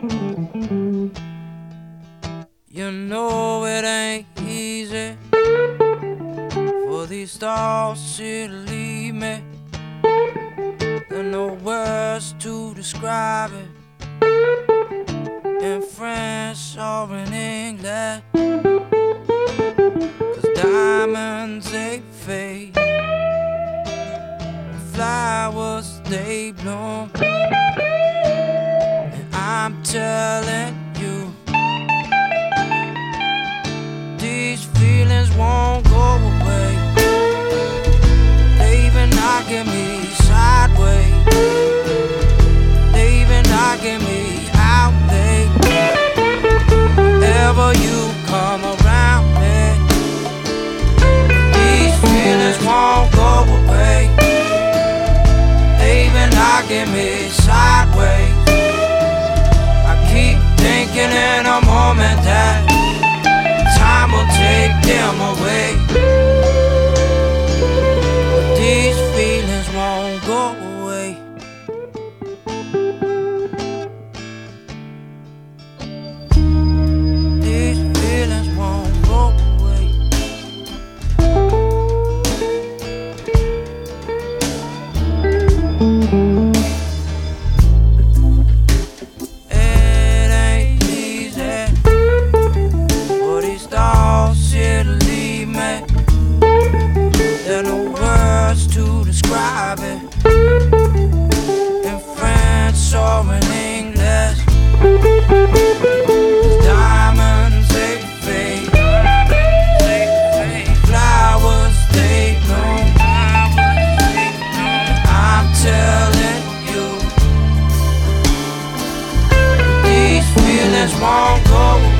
You know it ain't easy for these thoughts to leave me. There are no words to describe it in French or in English. 'Cause diamonds they fade, and flowers they bloom, and I'm telling you, these feelings won't go away. They even knocking me sideways, they even knocking me out there. Whenever you come around me, these feelings won't go away. They even knocking me sideways. I keep thinking in a moment that time will take them away, but these feelings won't go away. These feelings won't go away. It ain't easy for these thoughts here to leave me. There are no words to describe it in French or in English. Diamonds they fade, flowers they bloom. I'm telling you, these feelings won't go away.